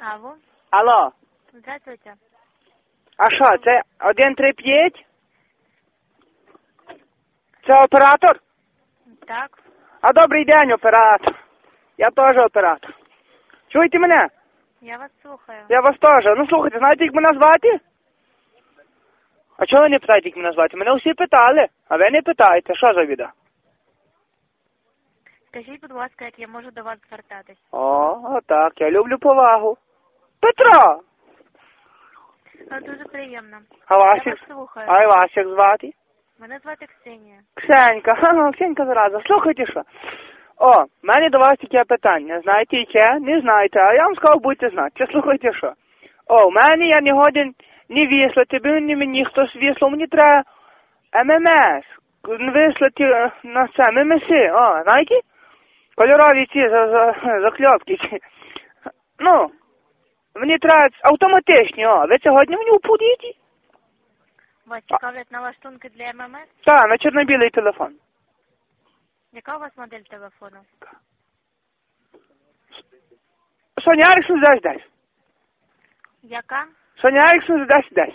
Алло. Алло. Здравствуйте. А що, це 135? Це оператор? Так. А добрий день, оператор. Я теж оператор. Чуєте мене? Я вас слухаю. Я вас теж. Ну слухайте, знаєте, як мене звати? А чого ви не питаєте, як мене звати? Мене всі питали, а ви не питаєте. Що за біда? Скажіть, будь ласка, як я можу до вас звертатись? Так, я люблю повагу. Петро! Дуже приємно. А вас Я як? вас слухаю. А вас як звати? Мене звати Ксенія. Ксенька, Ксенька зараза, слухайте що. В мене до вас таке питання. Знаєте яке? Не знаєте, а я вам сказав, будете знати. Чи слухайте що. В мене я не годен не вислати, ні мені хтось вислав, мені треба ММС. Вислати на це, ММС, знаєте? Кольорові ці закльопки ці. Ну, мені треба автоматичні, ви сьогодні мені упудите? Вас цікавлять налаштунки для ММС? Так, на чорно-білий телефон. Яка у вас модель телефону? Соня Еріксон десь. Яка? Соня Еріксон десь.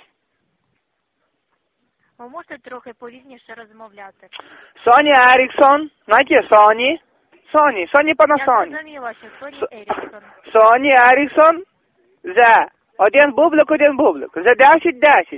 Ви можете трохи повільніше розмовляти? Соня Еріксон, знаєте, Соні Панасоні. Я зрозуміла, що Соні Еріксон. Соні Еріксон, за один бублик, за 10.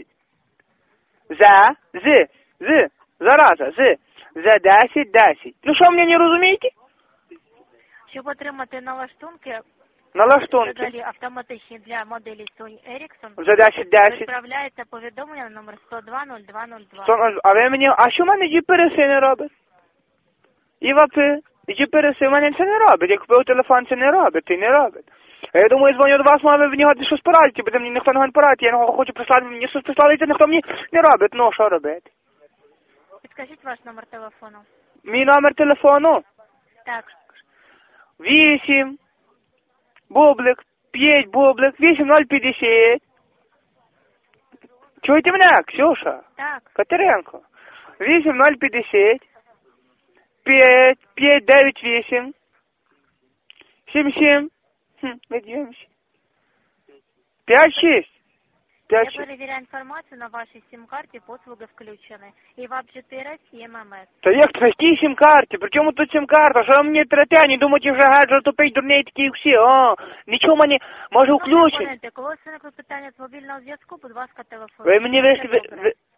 Зараза, за 10. Ну що, мене не розумієте? Щоб отримати налаштунки, Налаштунки. автоматичні для моделі Sony Ericsson, За 10. відправляється повідомлення на номер 1020202. А ви мені, а що в мене джіпереси не робить? ІВАПи, джіпереси в мене це не робить. Я купив телефон, це не робить, А я думаю, дзвоню до вас, маю в нього щось порадити, бо мені ніхто не порадить, я не хочу прислати, мені щось прислати, ніхто мені не робить. Ну, що робити? Підкажіть ваш номер телефону. Мій номер телефону? Так. 8, бублик, 5 бублик, 8050. Чуєте мене, Ксюша? Так. Катеринко. 8050, 598, 77, надіємося. 56. Я перевіряю інформацію на вашій сім-карті, послуги включені. І ВАП 4 і ММС. Та як це, якій сім-карті? При чому тут сім-карта? Що ви мені трете? Не думаєте, вже гаджет тупий, дурний такий всі. Нічого мені може включити. Коли виникли питання з мобільного зв'язку, будь ласка, телефон. Ви мені